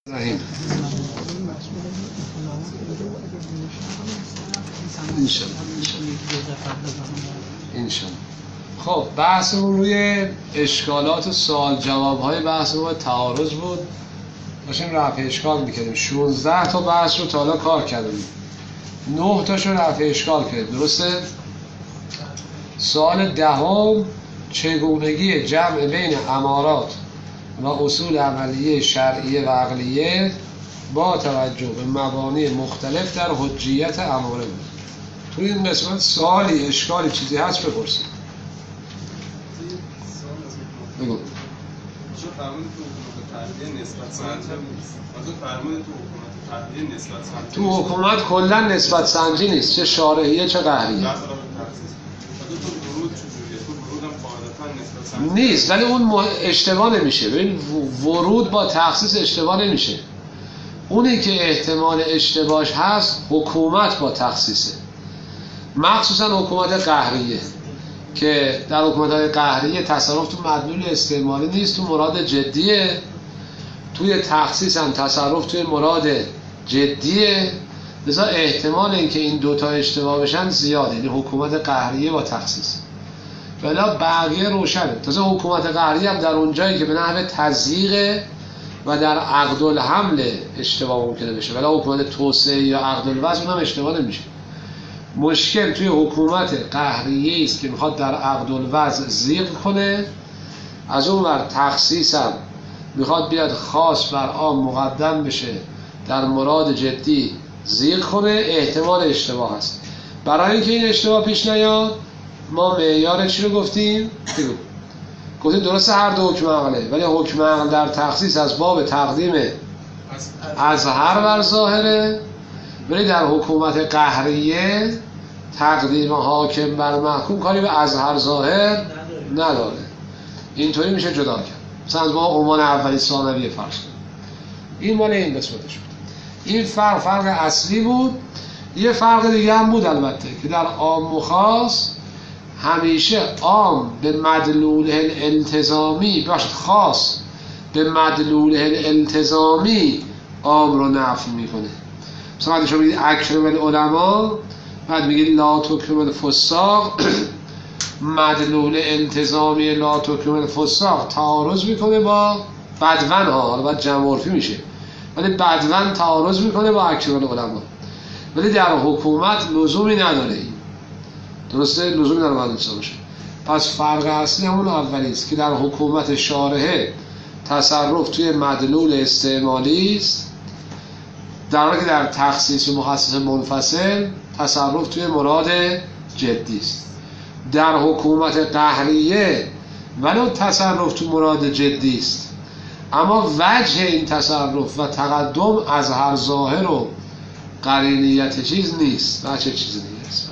رحیم انشالله. خب بحثمون روی اشکالات و سوال جواب های بحثمون تعارض بود، داشتیم رفع اشکال میکردیم. 16 تا بحث رو تا حالا کار کردیم، 9 تاشو رفع اشکال کردیم، درسته؟ سوال دهم چگونگی جمع بین امارات و اصول عملیه شرعیه و عقلیه با توجه به مبانی مختلف در حجیت اماره بود. توی این قسمت سوالی اشکالی چیزی هست بپرسید. بگو. تو حکومت کلا نسبت سنجی نیست، چه شارعیه چه قهریه نیست، ولی اون اشتباه نمیشه. ببین ورود با تخصیص اشتباه نمیشه، اونی که احتمال اشتباهش هست حکومت با تخصیصه، مخصوصا حکومت قهریه که در حکومت‌های قهریه تصرف تو مدلول استعمالی نیست، تو مراد جدیه. توی تخصیص هم تصرف توی مراد جدیه، لذا احتمال اینکه این دوتا اشتباه بشن زیاده، یعنی حکومت قهریه با تخصیص. ولی بقیه روشنه. تازه حکومت قهریه هم در اون جایی که به نحو تضییق و در عقد الحمل اشتباه ممکنه بشه، ولی حکومت توسعه یا عقد الوضع اونم اشتباه نمیشه. مشکل توی حکومت قهریه است که میخواد در عقد الوضع ضیق کنه، از اون ور تخصیص هم میخواد بیاد خاص بر عام مقدم بشه، در مراد جدی ضیق کنه. احتمال اشتباه هست. برای اینکه این اشتباه پیش نیاد ما معیار چی رو گفتیم؟ گفتیم درسته هر دو حکم عقله، ولی حکم عقل در تخصیص از باب تقدیم اظهر بر ظاهره، ولی در حکومت قهریه تقدیم حاکم بر محکوم کاری به اظهر ظاهر نداره. اینطوری میشه جدا کرد. مثلا با عنوان اولی ثانویه فرض کنیم، این مال این قسمتش بود. این فرق اصلی بود. یه فرق دیگه هم بود البته که در عام و خاص همیشه عام به مدلول التزامی خاص به مدلول التزامی عام رو نفی میکنه. مثلا شما میگید اکرم العلماء، بعد میگید لا تکرم الفساق، مدلول التزامی لا تکرم الفساق تعارض میکنه با بدون ها، حالا باید جمع عرفی میشه، ولی بدون تعارض میکنه با اکرم العلماء، ولی در حکومت لزومی نداره. این درسته؟ لزومی نداره باید باشه. پس فرق اصلی همون اولی است که در حکومت شارعه تصرف توی مدلول استعمالی است، در حالی که در تخصیص و مخصص منفصل تصرف توی مراد جدی است. در حکومت قهریه ولو تصرف توی مراد جدی است، اما وجه این تصرف و تقدم از هر ظاهر و قرینیت چیز نیست، وجه چیز نیست.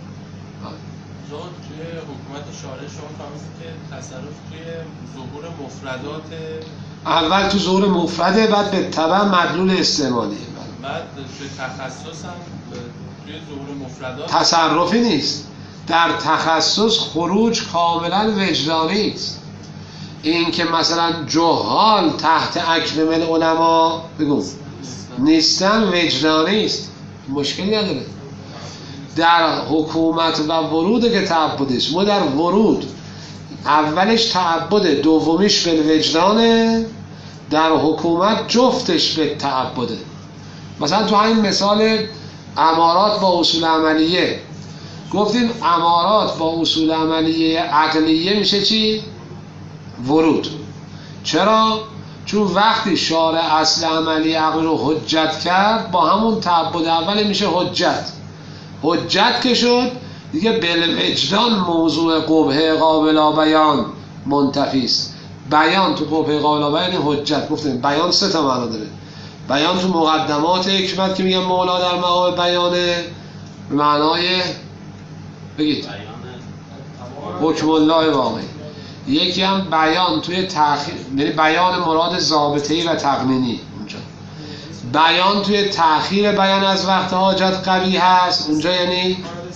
توی حکومت شارع شما فهمید که تصرف توی ظهور مفردات اول تو ظهور مفرده، بعد به تبع مدلول استعمالیه، بعد توی تخصص هم توی ظهور مفردات تصرفی نیست. در تخصص خروج کاملا وجدانی است. این که مثلا جهال تحت اکرم العلماء بگو نیستن وجدانی است، مشکلی نداره. در حکومت و ورود که تعبد است، ما در ورود اولش تعبده، دومیش به وجدانه. در حکومت جفتش به تعبده. مثلا تو همین مثال امارات با اصول عملیه گفتیم امارات با اصول عملیه عقلیه میشه چی؟ ورود. چرا؟ چون وقتی شارع اصل عملی عقل رو حجت کرد با همون تعبد اول میشه حجت که شد دیگه بالوجدان موضوع قبح قابل بیان منتفی است. بیان تو قبح قابل بیان حجت. گفتیم بیان سه تا معنا داره. بیان تو مقدمات حکمت که میگن مولا در مقام بیانه، معنای بگید حکم الله واقعی. یکی هم بیان توی تأخیر، یعنی بیان مراد ضابطه‌ای و تقنینی. اونجا بیان توی تأخیر بیان از وقت حاجت قوی هست، اونجا یعنی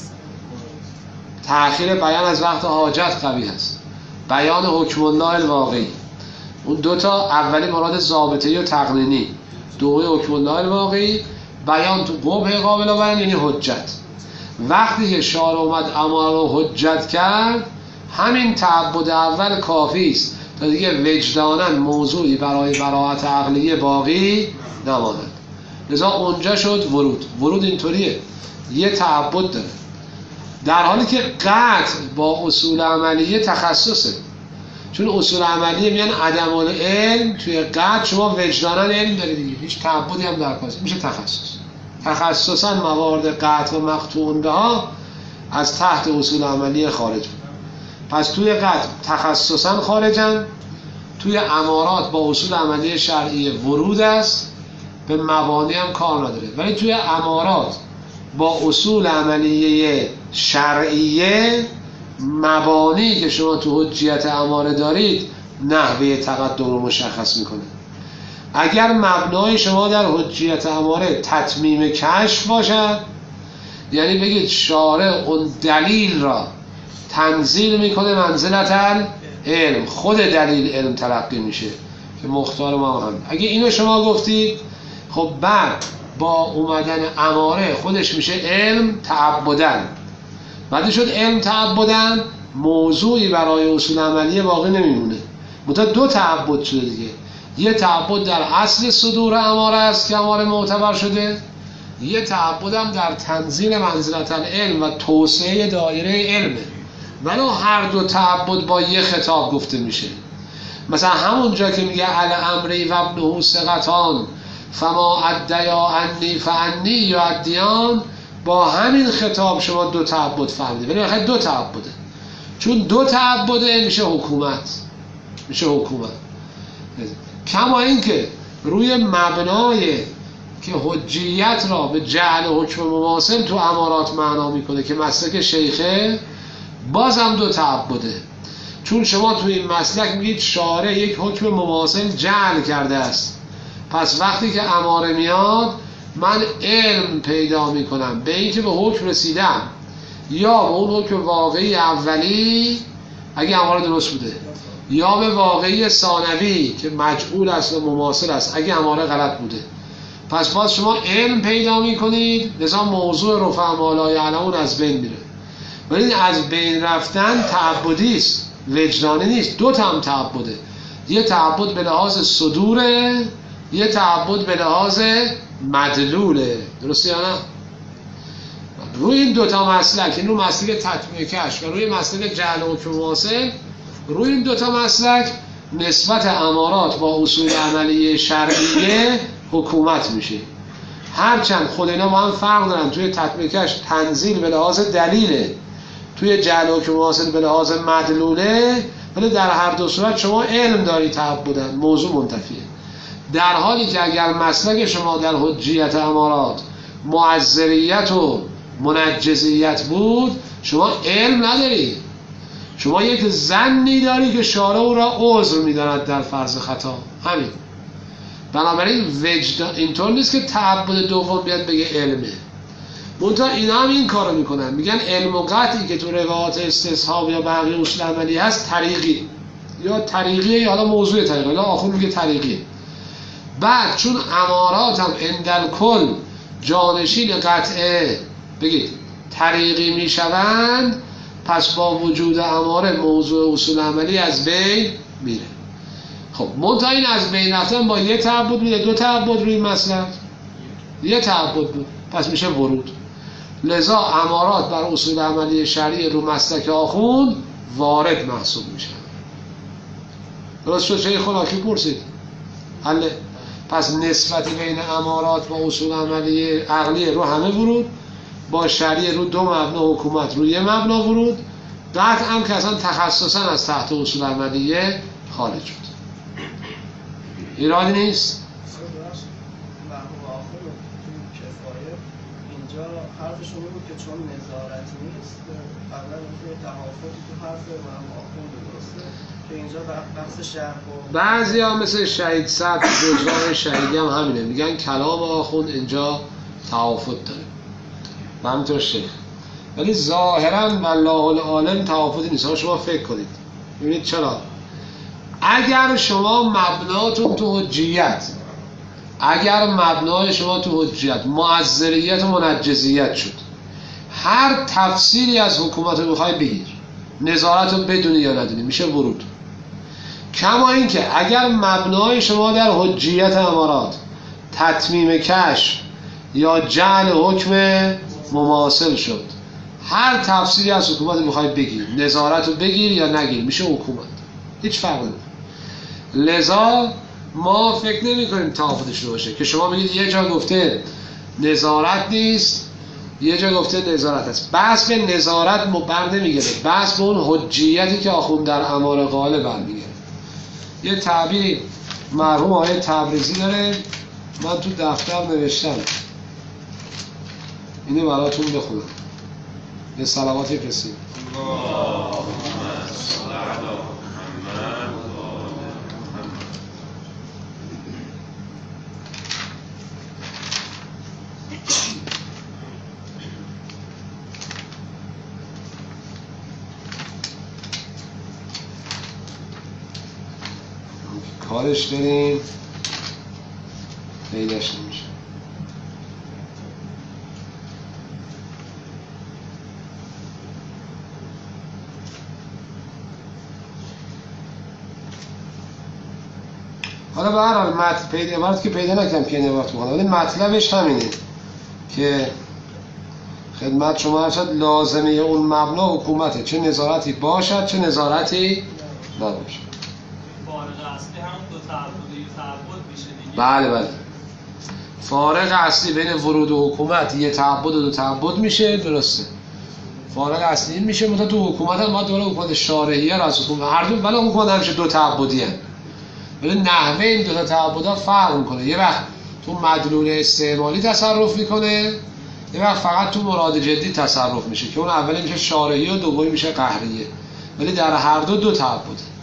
تأخیر بیان از وقت حاجت قوی هست. بیان حکم الله الواقعی، اون دوتا اولی مراد ضابطه‌ای و تقنینی، دومی حکم الله الواقعی، بیان تو قبح قابل بیان یعنی حجت. وقتی که شارع اومد اماره رو حجت کرد، همین تعبد اول کافی است تا دیگه وجداناً موضوعی برای براءت عقلی باقی نماند. لذا اونجا شد ورود اینطوریه، یه تعبد داره، در حالی که قطع با اصول عملیه تخصصه. چون اصول عملیه میان عدم العلم، توی قطع شما وجداناً علم داری دیگه، هیچ تعبدی هم در کار میشه تخصصاً موارد قطع و مقطوع بها از تحت اصول عملیه خارج بود. پس توی قطع تخصصاً خارجن، توی امارات با اصول عملیه شرعیه ورود است، به مبانی هم کار نداره، ولی توی امارات با اصول عملیه شرعیه مبانی که شما تو حجیت اماره دارید نحوه تقدم رو مشخص میکنه. اگر مبنای شما در حجیت اماره تتمیم کشف باشد، یعنی بگید شارع اون دلیل را تنزیل میکنه منزلت علم، خود دلیل علم تلقی میشه که مختار ما هم. اگه اینو شما گفتید، خب بعد با اومدن اماره خودش میشه علم تعبدن. بعد شد علم تعبدن، موضوعی برای اصول عملیه باقی نمیمونه. منتها دو تعبد شده دیگه. یه تعبد در اصل صدور اماره است که اماره معتبر شده، یه تعبد هم در تنزیل منزلت العلم و توسعه دایره علمه. ولی هر دو تعبد با یه خطاب گفته میشه. مثلا همونجا که میگه الامری و ابنه ثقتان فما ادیا انی فانی یعدیان، با همین خطاب شما دو تعبد فهمیدید. ولی بخاطر دو تعبده، چون دو تعبده میشه حکومت. کما اینکه روی مبنای که حجیت را به جعل حکم مماثل تو امارات معنا میکنه که مسلک شیخه، بازم دو تعبده. چون شما تو این مسلک میگید شارع یک حکم مماثل جعل کرده است، پس وقتی که اماره میاد من علم پیدا میکنم به اینکه به حکم رسیدم، یا به اون حکم واقعی اولی اگه اماره درست بوده، یا به واقعی ثانوی که مجعول است و مماثل است اگه اماره غلط بوده. پس باز شما علم پیدا میکنید، لذا موضوع رفع ما لا یعلمون از بین میره. ولی از بین رفتن تعبدی است، وجدانی نیست. دو تا هم تعبده، یه تعبد به لحاظ صدوره، یه تعبد به لحاظ مدلوله. درسته یا نه؟ روی این دوتا مسلک، این رو مسلک تطمیع کشف و روی مسلک جعل حکم واصل، روی این دوتا مسلک نسبت امارات با اصول عملی شرعیه حکومت میشه. هرچند خود اینا با هم فرق دارن، توی تطمیع کشف تنزیل به لحاظ دلیله، توی جعل حکم واصل به لحاظ مدلوله، ولی در هر دو صورت شما علم داری تعبدن، موضوع منتفیه. در حالی که اگر مسلک شما در حجیت امارات معذریت و منجزیت بود، شما علم نداری، شما یک ظنی داری که شارع او را عذر می‌داند در فرض خطا. همین. بنابراین وجدان اینطور نیست که تعبد دوم بیاد بگه علمه. منتها اینا هم این کارو میکنن، میگن علم و قطعی که تو روایات استصحاب یا بقیه اصول عملی هست طریقی یا طریقیه، یا حالا موضوع طریقی، حالا آخر میگه طریقیه. بعد چون امارات هم اندل کل جانشین قطعه بگید طریقی میشوند، پس با وجود اماره موضوع اصول عملی از بین میره. خب منتها این از بین رفتن با یه تعبد میره، دو تعبد روی مسلک، یه تعبد بود، پس میشه ورود. لذا امارات بر اصول عملی شرعی رو مسلک آخوند وارد محسوب میشن. درست شد؟ چه خلاکی پرسید حله. پس نسبت بین امارات با اصول عملی عقلی رو همه ورود، با شرعی رو دو مبنا حکومت رو یه مبنا ورود، قطعا که اصلا تخصصا از تحت اصول عملیه خارج شد. ایرادی نیست. اینجا حرفشون بود که چون نظارت نیست، قبلا اینکه تحافظی تو حرف امام آخوند درسته که اینجا بحث شرح و بعضی ها مثل شهید صدر بجرای شهیدی هم همینه، میگن کلام آخوند اینجا تحافظ داره و همینطور شیخ، ولی ظاهرا والله العالم تحافظی نیست. ها شما فکر کنید ببینید چرا. اگر شما مبناتون تو حجیت اگر مبنای شما تو حجیت معذریت و منجزیت شد، هر تفسیری از حکومت رو بخوای بگیر، نظارت رو بدونی یا ندونی، میشه ورود. کما اینکه اگر مبنای شما در حجیت امارات تتمیم کشف یا جعل حکم مماثل شد، هر تفسیری از حکومت میخوای بگیر، نظارت رو بگیر یا نگیر، میشه حکومت، هیچ فرق نمیکنه. لذا ما فکر نمی کنیم تعافدش رو باشه که شما بگید یه جا گفته نظارت نیست، یه جا گفته نظارت است. بحث به نظارت بر نمیگره، بحث به اون حجیتی که آخوند در امار قائل برمیگره. یه تعبیری مرحوم آقای تبریزی داره، من تو دفتر نوشتم، اینو براتون بخونم. یه صلواتی رسید. کارش داریم پیداش نمیشه. حالا به هر حال عبارت که پیدا نکنم که این عبارت بخونم، ولی مطلبش همینه که خدمت شما هستد لازمه اون مبنا حکومته، چه نظارتی باشد چه نظارتی نباشد. فارغ اصلی هم دو تعبد میشه دیگه. بله بله، فارغ اصلی بین ورود و حکومت یه تعبد و دو تعبد میشه، درسته. فارغ اصلی میشه، مثلا تو حکومت هم ما دوره حکومت شارعیه را از حکومت هر دو، ولی حکومت همیشه دو تعبدی هم، ولی نحوه این دو تا تعبدها فرق میکنه. یه وقت تو مدلول استعمالی تصرف میکنه، یه وقت فقط تو مراد جدی تصرف میشه که اون اولی میشه شارعی و دومی میشه قهریه، ولی در هر دو تعبد.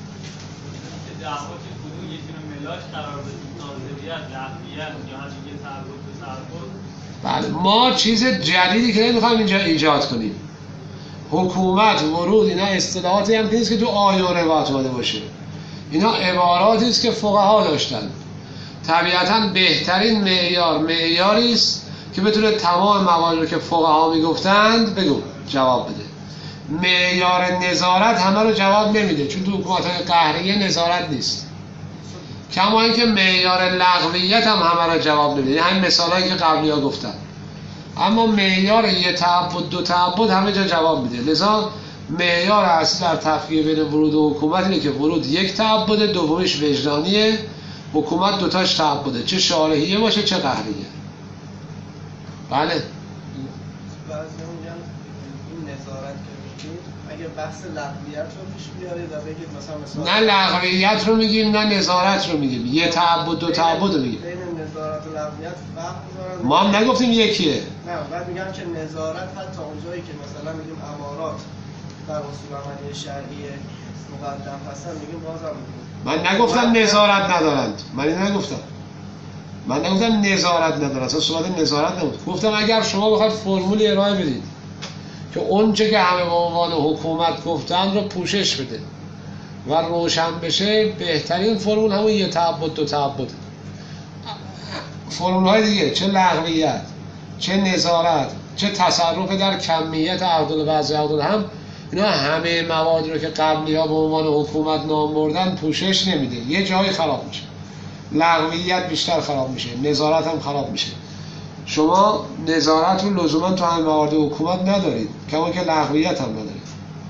بله، ما چیز جدیدی که نمیخوایم اینجا ایجاد کنیم. حکومت، ورود، اینا اصطلاحاتی هم نیست که تو آیه و روایت اومده باشه، اینا عباراتی است که فقها داشتن. طبیعتاً بهترین معیاری است که بتونه تمام مواردی رو که فقها میگفتند بگو جواب بده. معیار نظارت همه رو جواب نمیده، چون تو حکومت‌های قهریه نظارت نیست. کما اینکه معیار لغویت هم همه رو جواب نمیده، همین مثالایی که قبلی‌ها گفتن. اما معیار یه تعبد دو تعبد همه جا جواب میده. لذا معیار اصلی در تفکیک بین ورود و حکومت اینه که ورود یک تعبده، دومیش وجدانیه، حکومت دوتاش تعبده، چه شارعیه باشه چه قهریه. بله. بعضی میگن این نظارت که میگید اگه بحث لغویت رو پیش بیارید و بگید مثلا نه لغویت رو میگیم نه نظارت رو میگیم، یه تعبد دو تعبد رو میگیم. بین نظارت و لغویت فرق می‌ذارن. ما هم نگفتیم یکیه. نه، بعد میگن که نظارت حتی اونجایی که مثلا میگیم امارات در اصول عملی شرعی مقدم هستن، میگیم بازم من نگفتم نظارت ندارند، من این نگفتم. من نگفتم نظارت ندارند، اصلا صحبت نظارت نبود. گفتم اگر شما بخواید فرمولی ارائه بدید که اونچه که همه به عنوان حکومت گفتن رو پوشش بده و روشن بشه، بهترین فرمول همون یه تعبد دو تعبد. فرمول‌های دیگه چه لغویت چه نظارت چه تصرف در کمیت عقد و بعضی عقد هم، اینا همه موادی رو که قبلی‌ها به عنوان حکومت نام بردن پوشش نمیده، یه جایی خراب میشه. لغویت بیشتر خراب میشه، نظارت هم خراب میشه. شما نظارت رو لزوما تو همه موارد حکومت ندارید، کما که لغویت هم ندارید.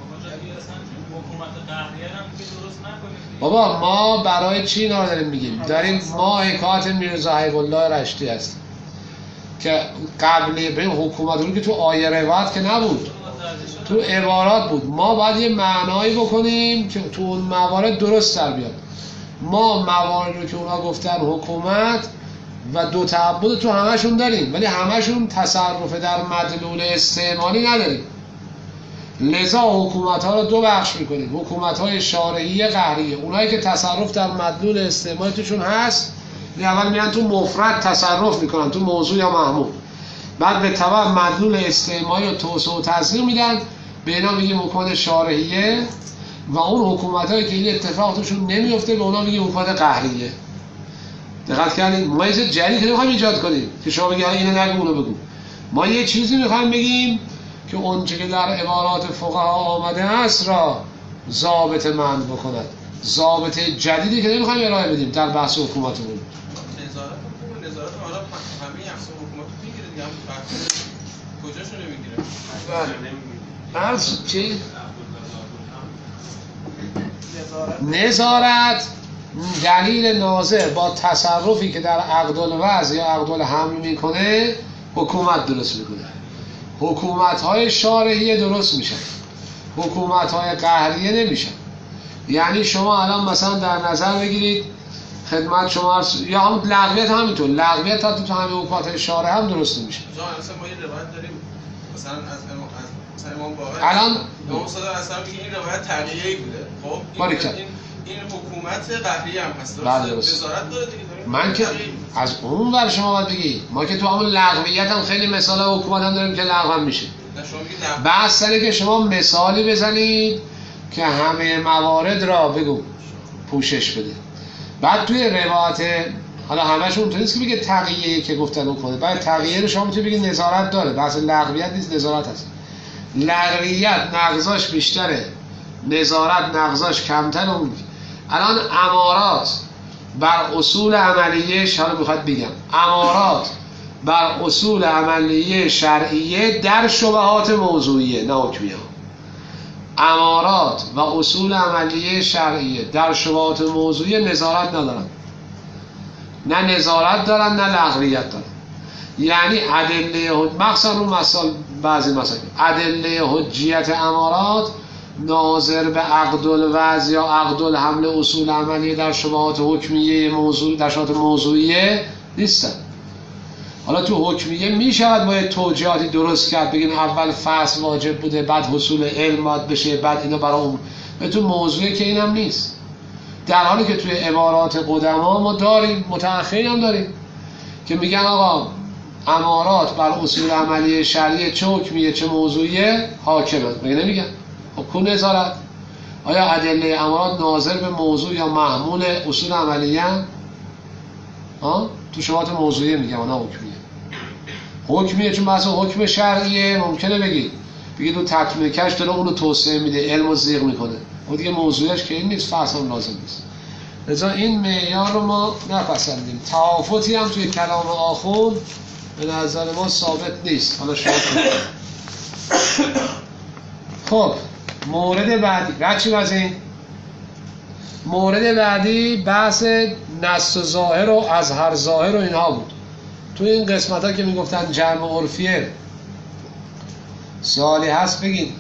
بابا ما برای چی اینا رو داریم میگیم؟ داریم ما حکایت میرزا حبیب الله رشتی هست که قبلی به حکومت رو که تو آیه روایت که نبود، تو عبارات بود. ما باید یه معنایی بکنیم که تو اون موارد درست در بیاد. ما مواردی رو که اونا گفتن حکومت و دو تعبد تو همشون داریم، ولی همشون تصرف در مدلول استعمالی نداریم. لذا حکومت ها رو دو بخش میکنیم، حکومت های شارعی قهریه، اونایی که تصرف در مدلول استعمالی توشون هست اول میرن تو مفرد تصرف میکنن، تو موضوع یا محمول، بعد به تبع مدلول استعمالی رو توسعه و تصدیق میدن، به اینا میگیم حکومت شارعیه. و اون حکومت هایی که این اتفاق توشون نمیفته به اونا میگیم حکومت قهریه. دقت کردید؟ ما یه چیز جدید که نمیخوایم ایجاد کنیم که شما بگید اینو نگو اونو بگو. ما یه چیزی میخوایم بگیم که اونچه که در عبارات فقها آمده است را ضابط معنی بکند. ضابط جدیدی که نمیخوایم ارائه بدیم در بحث حکومتمون. نظارت حالا همه اقسام حکومت میگیره دیگه، هم کجاشو نمیگیره؟ عرض چی؟ نظارت دلیل ناظر با تصرفی که در عقد الوضع یا عقد الحمل میکنه حکومت درست میکنه. حکومت‌های شارعیه درست میشن، حکومت‌های قهریه نمیشن. یعنی شما الان مثلا در نظر بگیرید خدمت شما یا همون لغویت همینطور، لغویت تا تو همه حکومت‌های شارع هم درست نمیشه. مثلا ما یه روایت داریم مثلا از امام باقر الان امام صادق اصلا میگه این روایت تغییری بوده. خب این حکومت قهریه هم هست، وزارت داره دیگه. من که از اون ور شما باید بگی، ما که تو همون لغویت هم خیلی مثال حکومت هم داریم که لغو هم میشه. بحث سره که شما مثالی بزنید که همه موارد را بگو پوشش بده. بعد توی روایت حالا همشون اونطوری نیست که بگه تقیه که گفتن اون، بعد تقیه رو شما میتونید بگید نظارت داره. بحث لغویت نیست، نظارت هست. لغویت نقضاش بیشتره، نظارت نقضاش کمتر. اون الان امارات بر اصول عملیه حالا میخواد بگم امارات بر اصول عملیه شرعیه در شبهات موضوعیه نه حکمیه. امارات و اصول عملیه شرعیه در شبهات موضوعیه نظارت ندارن، نه نظارت دارن نه لغویت دارن. یعنی ادله مخصوصا اون بعضی مسائل ادله حجیت امارات ناظر به عقد الوضع یا عقد الحمل اصول عملیه در شبهات حکمیه موضوع در شبهات موضوعیه نیستن. حالا تو حکمیه میشود باید توجیهاتی درست کرد، بگیم اول فصل واجب بوده، بعد حصول علم باید بشه، بعد اینو برای اون. تو موضوعی که اینم نیست، در حالی که توی عبارات قدما ما داریم، متأخرین هم داریم که میگن آقا امارات بر اصول عملیه شرعیه چه حکمیه چه موضوعیه حاکمن. مگه نمیگن؟ خب کن نظارت. آیا ادله امارات ناظر به موضوع یا محمول اصول عملیه تو شبهات موضوعیه میگم نه حکمیه. حکمیه چون مثلا حکم شرعیه ممکنه بگید اون تکمیل کش داره اونو توسعه میده، علمو زیغ میکنه، اون دیگه موضوعش که این نیست، فصل هم لازم نیست. لذا این معیار رو ما نپسندیم. تعافتی هم توی کلام آخوند به نظر ما ثابت نیست. حالا شما خب مورد بعدی رچیم از این مورد بعدی بحث نص و ظاهر و اظهر ظاهر و اینها بود. تو این قسمت ها که میگفتن جمع عرفیه سوالی هست بگید.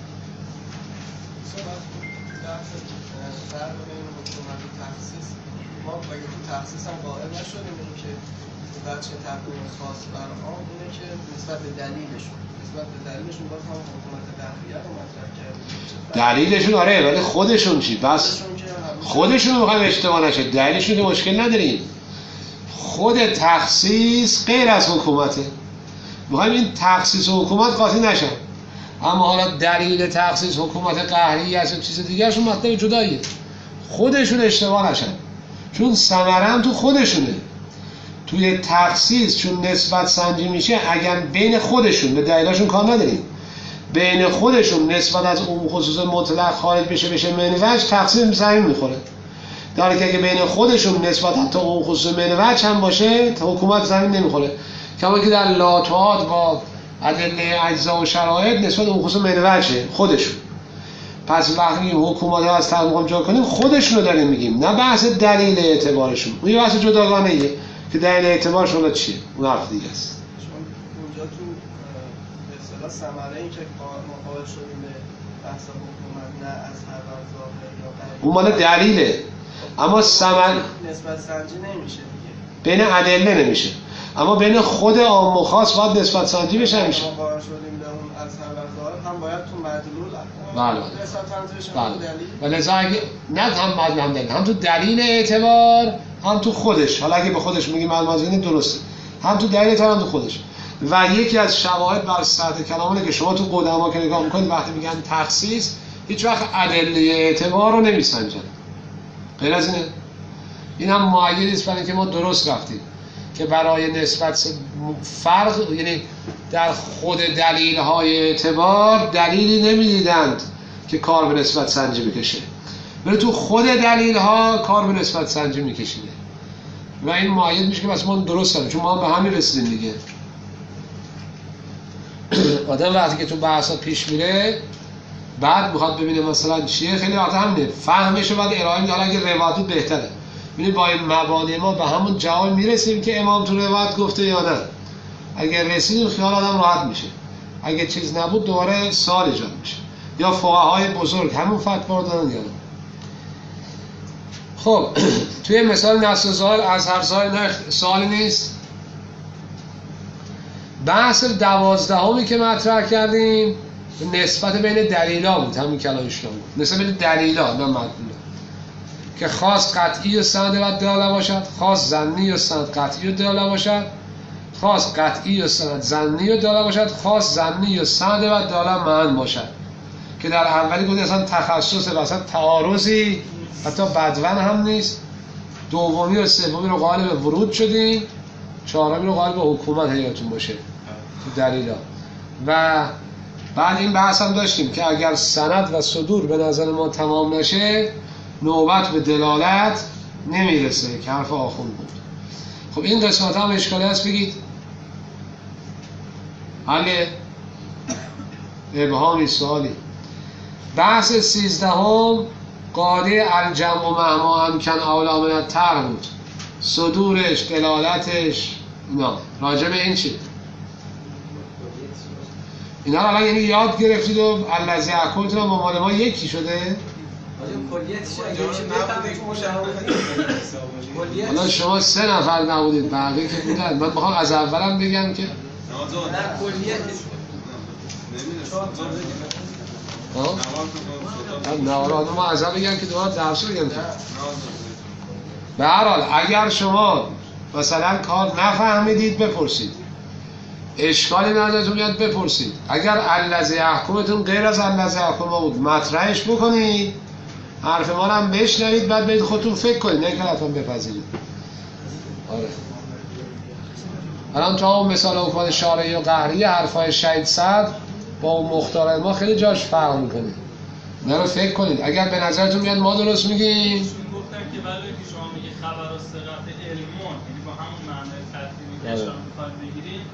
ما باید تو تخصیص هم قائل نشدیم این که بچه تقویم خاص بر آن اینه که نسبت به دلیلشون باز هم حکومت قهریه رو مطرح کردیم. دلیلشون آره، ولی خودشون چی؟ بس خودشون رو میخوایم اشتباه نشه. دلیلشون که مشکل نداریم. خود تخصیص غیر از حکومته، میخوایم این تخصیص و حکومت قاطی نشن. اما حالا دلیل تخصیص حکومت قهریه است چیز دیگرشون مطلب جداییه. خودشون اشتباه نشن، چون ثمره هم تو خودشونه. توی تخصیص چون نسبت سنجی میشه، اگر بین خودشون به دلیلاشون کار نداریم، بین خودشون نسبت از اون خصوص مطلق خارج بشه منوج، تخصیص زمین میخوره. در حالی که اگه بین خودشون نسبت حتی اون خصوص منوج هم باشه، حکومت زمین نمیخوره. کما که در لاتوات با ادله اجزا و شرایط نسبت اون خصوص منوجه خودشون. پس وقتی حکومت ها از تقویم جا کنیم خودشون رو داریم میگیم، نه بحث دلیل اعتبارشون. اون یه بحث جداگانه ایه که دلیل اعتبارشون چیه، اون حرف دیگه است. چون اونجا تو به اصطلاح ثمره این که ما قائل شدیم به بحث حکومت نه از هر ظاهر یا اون مال دلیله، اما ثمر نسبت سنجی نمیشه دیگه، بین ادله نمیشه، اما بین خود عام و خاص باید نسبت سنجی بشه. میشه ما قائل شدیم به اون از هر ظاهر هم باید تو مدلول نسبت سنجی بشه. بله. ولذا اگه نه هم مدلول هم دلیل، هم تو دلیل اعتبار هم تو خودش. حالا اگه به خودش میگیم المازینی درسته، هم تو دلیل اعتبار هم تو خودش. و یکی از شواهد بر سطح کلامونه که شما تو قدما که نگاه میکنید وقتی میگن تخصیص هیچ وقت ادله اعتبار رو نمیسنجن. غیر از اینه این هم معیدی است برای اینکه ما درست رفتیم که برای نسبت فرق، یعنی در خود دلیل های اعتبار دلیلی نمیدیدند که کار به نسبت سنجی بکشه، ولی تو خود دلیل ها کار به نسبت سنجی میکشیده و این معید میشه که بس ما درست کردیم، چون ما هم به همین رسیدیم دیگه. آدم وقتی که تو بحثا پیش میره بعد میخواد ببینه مثلا چیه، خیلی وقت همینه فهمش رو باید ارائه میده. حالا اگه روایت بهتره ببینید با این مبانی ما به همون جواب میرسیم که امام تو روایت گفته یا نه. اگر رسیدیم خیال آدم راحت میشه، اگه چیز نبود دوباره سوال ایجاد میشه. یا فقهای بزرگ همون فتوا رو دادن یا نه. خب توی مثال نص ظاهر از هر ظاهر سوالی نیست. بحث 12 که مطرح کردیم نسبت بین دلیلا بود، همین کلام شما بود، نسبت بین دلیلا نه مدلولا، که خاص قطعی و سند و دلاله باشد، خاص ظنی و سند قطعی و دلاله باشد، خاص قطعی و سند ظنی و دلاله باشد، خاص ظنی و سند و دلاله معن باشد. که در اولی گفت اصلا تخصص و اصلا تعارضی حتی بدون هم نیست. دومی و سومی رو قائل ورود شدیم، چهارمی رو قائل به حکومت حیاتون باشه تو دلیلا. و بعد این بحث هم داشتیم که اگر سند و صدور به نظر ما تمام نشه نوبت به دلالت نمیرسه که حرف آخوند بود. خب این قسمت هم اشکالی هست بگید حاله ابهامی سوالی. بحث 13 قاعده الجمع و مهما امکن اولا من الطرح بود، صدورش، دلالتش، اینا راجع به این چی؟ اینا رو الان یعنی یاد گرفتید و الذی اکلتون هم با مال ما یکی شده؟ حالا شما 3 نفر نبودید، بقیه که بودن. من بخوام از اولم بگم که نه ما از اول بگم که دوباره درس رو بگم که به هر حال اگر شما مثلا کار نفهمیدید بپرسید، اشکالی نداره تو بیاد بپرسید. اگر الذی یحکمتون غیر از الذی یحکم بود مطرحش بکنید، حرف ما رو هم بشنوید، بعد برید خودتون فکر کنید، نه که حتما بپذیرید. آره الان تا اون مثال حکومت شارعی و قهری حرفای شهید صدر با اون مختار ما خیلی جاش فرق میکنه. نه رو فکر کنید. اگر به نظرتون میاد ما درست میگیم، گفتن که ولی که شما میگی خبر و ثقت علمون، یعنی با همون معنای تطبیقی که شما میخواید بگیرید،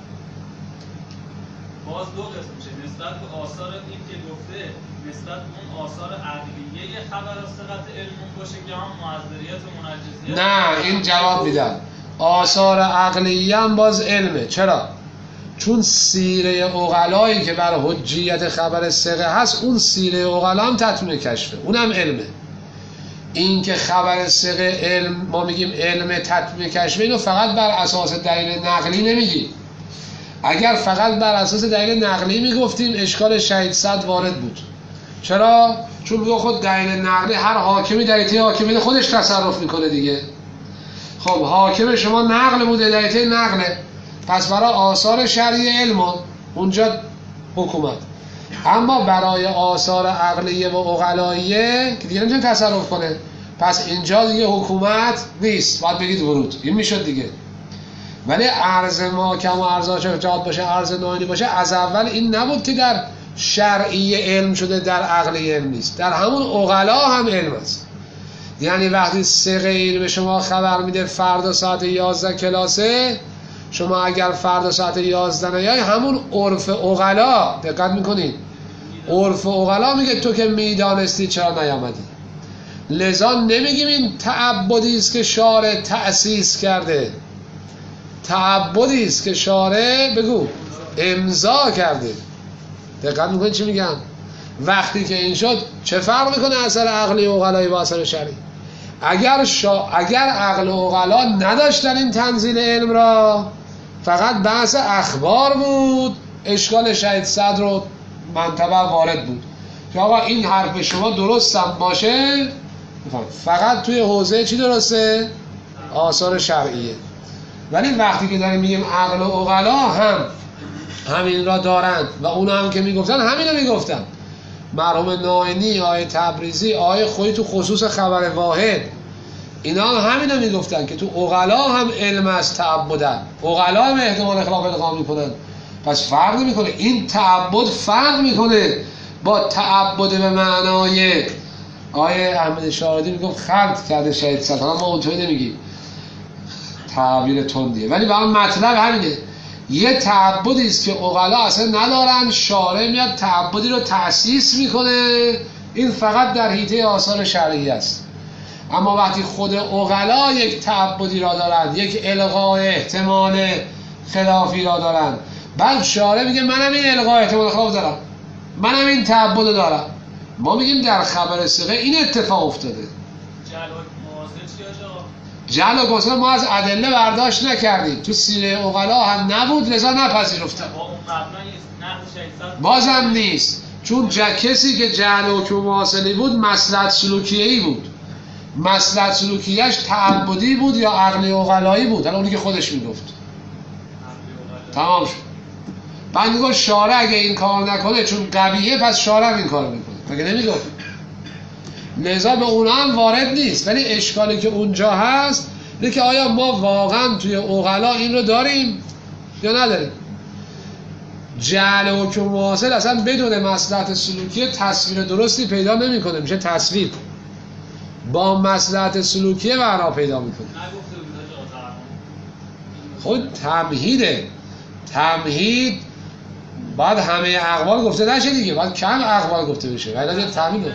باز دو قسم میشه. نسبت به آثار این که گفته نسبت به اون آثار عقلیه خبر و ثقت علمون باشه که هم معذریت و منجزیت. نه این جواب میدم. آثار عقلیه هم باز علمه. چرا؟ چون سیره عقلایی که بر حجیت خبر ثقه هست، اون سیره عقلا هم تطمین کشفه، اونم علمه. این که خبر ثقه علم، ما میگیم علم تطمین کشفه، اینو فقط بر اساس دلیل نقلی نمیگیم. اگر فقط بر اساس دلیل نقلی میگفتیم اشکال شهید صدر وارد بود. چرا؟ چون بگو خود دلیل نقلی هر حاکمی در ایته حاکمیت خودش تصرف میکنه دیگه. خب حاکم شما نقل بوده، در ایته نقله، پس برای آثار شرعی علم اونجا حکومت. اما برای آثار عقلیه و عقلاییه که دیگه نمیتونه تصرف کنه، پس اینجا دیگه حکومت نیست، باید بگید ورود. این میشد دیگه. ولی عرض ما کم و عرضاش جهاد باشه، عرض ناینی باشه، از اول این نبود که در شرعی علم شده در عقلی علم نیست، در همون عقلا هم علم است. یعنی وقتی ثقه به شما خبر میده فردا ساعت 11 کلاسه، شما اگر فردا ساعت 11 نیای، همون عرف عقلا، دقت میکنید، عرف عقلا میگه تو که میدانستی چرا نیامدی. لذا نمیگیم این تعبدی است که شارع تأسیس کرده، تعبدی است که شارع بگو امضا کرده. دقت میکنید چی میگم؟ وقتی که این شد چه فرق میکنه اثر عقلی و عقلایی با اثر شرعی؟ اگر عقل و عقلا نداشتن این تنزیل علم را، فقط بحث اخبار بود، اشکال شهید صدر رو منطبع وارد بود که آقا این حرف شما درست هم باشه، فقط توی حوزه چی درسته؟ آثار شرعیه. ولی وقتی که داریم میگیم عقل و عقلا هم همین را دارند و اون هم که میگفتن همین رو میگفتن. مرحوم ناینی، آیه تبریزی، آیه خودی تو خصوص خبر واحد اینا هم همینو میگفتن که تو عقلا هم علم از تعبدن، عقلا هم احتمال خلاف ادغام میکنن، پس فرق نمیکنه. این تعبد فرق میکنه با تعبد به معنای آیه احمد شاهدی میگفت خلط کرده شهید سلطان، ما اونطوری نمیگیم، تعبیر تندیه، ولی برای مطلب همینه. یه تعبدی است که عقلا اصلا ندارن، شارع میاد تعبدی رو تأسیس میکنه، این فقط در حیطه آثار شرعی است. اما وقتی خود عقلا یک تعبدی را دارند، یک الغای احتمال خلافی را دارند، بعد شارع میگه منم این الغای احتمال خلاف دارم، منم این تعبد دارم. ما میگیم در خبر ثقه این اتفاق افتاده. جعل و گسل ما از ادله برداشت نکردیم، تو سیره عقلا هم نبود، لذا نپذیرفتیم. بازم نیست، چون کسی که جعل و معاصلی بود مصلحت سلوکیه‌ای بود، مصلحت سلوکیه‌اش تعبدی بود یا عقلی عقلایی بود، حالا اونی که خودش میگفت. تمام شد. بعد میگه شارع اگه این کار نکنه چون قویه، پس شارع این کار میکنه، مگه نمیگفت؟ لذا به اونا هم وارد نیست. ولی اشکالی که اونجا هست اینه که آیا ما واقعا توی عقلا این رو داریم یا نداریم؟ جعل و حکم معاصل اصلا بدون مصلحت سلوکی تصویر درستی پیدا نمیکنه، میشه تصویر. با مصلحت سلوکی معنا پیدا میکنه. خود تمهیده، تمهید بعد همه اقوال گفته نشه دیگه، بعد کم اقوال گفته بشه، ولی تمهیده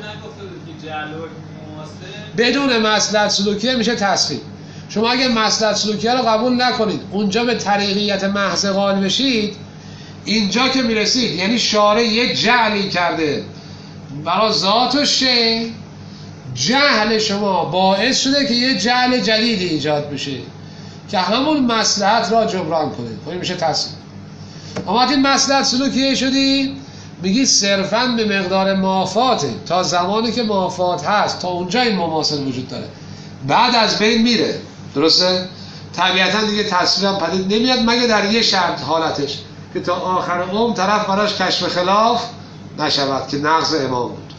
بدون مصلحت سلوکیه میشه تصویر. شما اگه مصلحت سلوکیه رو قبول نکنید، اونجا به طریقیت محض قائل بشید، اینجا که میرسید یعنی شارع یک جعلی کرده برای ذات و شیء، جهل شما باعث شده که یه جهل جدیدی ایجاد بشه که همون مصلحت را جبران کنید، خب میشه تصویر. اما وقتی مصلحت سلوکیه شدی میگی صرفاً به مقدار موافاته، تا زمانی که موافات هست تا اونجا این مماثل وجود داره، بعد از بین میره. درسته؟ طبیعتاً دیگه تصویرم پدید نمیاد مگه در یه شرط حالتش که تا آخر عمر طرف براش کشف خلاف نشود که نقض امام بود.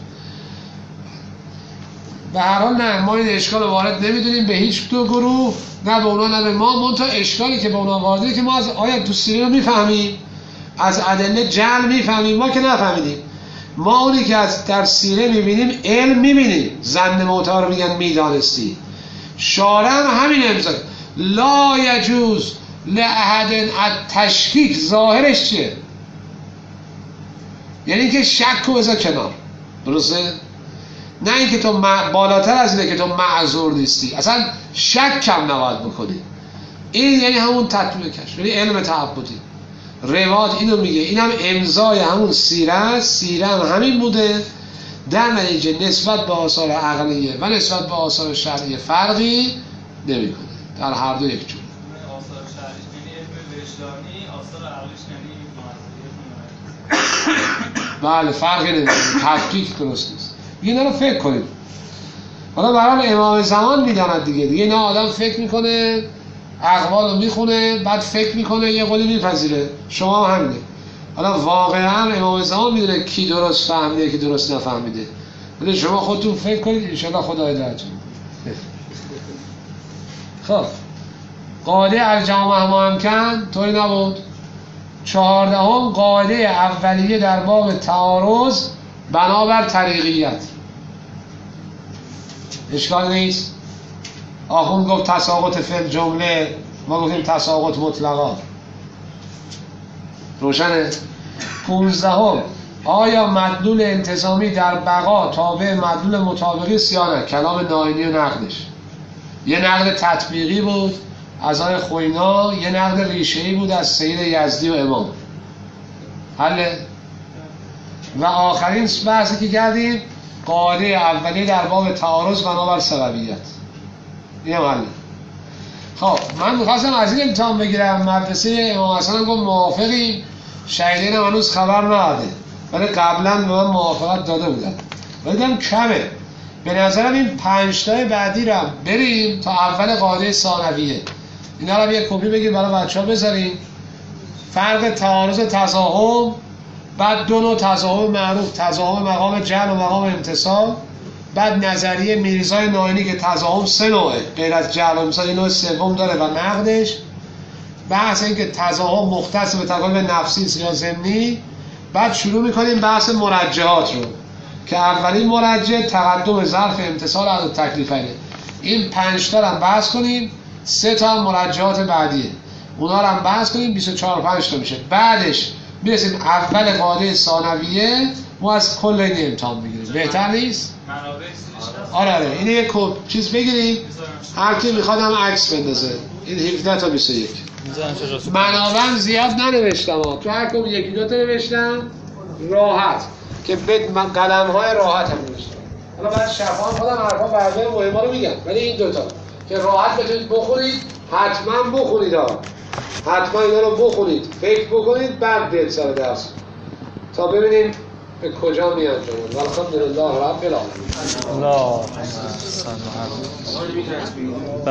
به هر حال نه، ما این اشکال وارد نمیدونیم به هیچ دو گروه، نه به اونا نه به ما. منتها اشکالی که به اونا وارده که ما از آیه تو سیره رو میفهمیم، از ادله جعل میفهمیم، ما که نفهمیدیم. ما اونی که از در سیره میبینیم علم میبینیم، ظن معتبر رو میگن میدانستی. شارع هم همین امضا لا یجوز لأحد التشکیک، ظاهرش چیه؟ یعنی که شک رو بذار کنار. درسته؟ نه اینکه تو بالاتر از اینه که تو معذور نیستی، اصلا شک کم نباید بکنی. این یعنی همون تطبیق کش، یعنی علم تعبدی. رواد اینو میگه، اینم امضای همون سیره است. سیره هم همین بوده، در نتیجه نسبت به آثار عقلیه و نسبت به آثار شرعیه فرقی نمیکنه، در هر دو یک جور. آثار شرعی یعنی علم وجدانی، آثار عقلیش یعنی بله فرقی نمیکنه، تفکیک درست نیست. اینا رو فکر کنید. حالا برای امام زمان میداند دیگه اینا آدم فکر میکنه، اقوال رو میخونه، بعد فکر میکنه یه قولی میپذیره. شما هم همینه. حالا واقعا امام زمان میدونه کی درست فهمیده کی درست نفهمیده، ولی شما خودتون فکر کنید، انشاءالله خدا هدایت کنه. خب قاعده الجامع محکم طوری نبود. 14 قاعده اولیه در باب تعارض بنابر طریقیت. اشکال نیست. آخوند گفت تساقط فعل جمله، ما گفتیم تساقط مطلقا. روشنه؟ 15 آیا مدلول انتظامی در بقا تابع مدلول مطابقی است یا نه؟ کلام ناینی و نقدش. یه نقد تطبیقی بود از آقای خوینا، یه نقد ریشه‌ای بود از سید یزدی و امام. حله؟ و آخرین بحثی که کردیم قاعده اولیه در باب تعارض بنابر سببیت. این هم حله. خب من میخواستم از این امتحان بگیرم، مدرسه امام حسن هم گفت موافقیم، شهیدین هم هنوز خبر نداده، ولی قبلا به من موافقت داده بودن، ولی دیدم کمه. به نظرم این 5 تای بعدی رو بریم تا اول قاعده ثانویه. اینا رو یه کپی بگیر برای بچه‌ها بذارین. فرق تعارض تضاهم، بعد 2 نوع تضاهم معروف، تضاهم مقام جعل و مقام امتصال. بعد نظریه میرزای ناینی که تضاهم 3 نوعه، غیر از جعل و مثال نوع سوم داره و نقدش. بحث این که تضاهم مختص به تقابل نفسی یا ضمنی. بعد شروع میکنیم بحث مرجحات رو که اولین مرجح تقدم ظرف امتصال از تکلیفینه. این 5 تا هم بحث کنیم، 3 تا هم مرجحات بعدیه، اونا رو هم بحث کنیم، 24-5 تا میشه. بعدش میرسیم اول قاعده ثانویه، ما از کل این امتحان بگیریم. بهتر نیست؟ آره این یک چیز بگیریم، هر کی میخواد هم عکس بندازه. این 17 تا 21 منابع زیاد ننوشتم ها، تو هر کم 1-2 تا نوشتم راحت که من قلم های راحت هم نوشتم. حالا بعد شفاهم خودم حرفا برده مهمه رو میگم، ولی این 2 تا که راحت بتونید بخونید، حتما بخونید ها، حتما اینا رو بخونید، فکر بکنید، بعد برید سر درس تا ببینیم به کجا میانجامد. والحمدلله رب العالمین.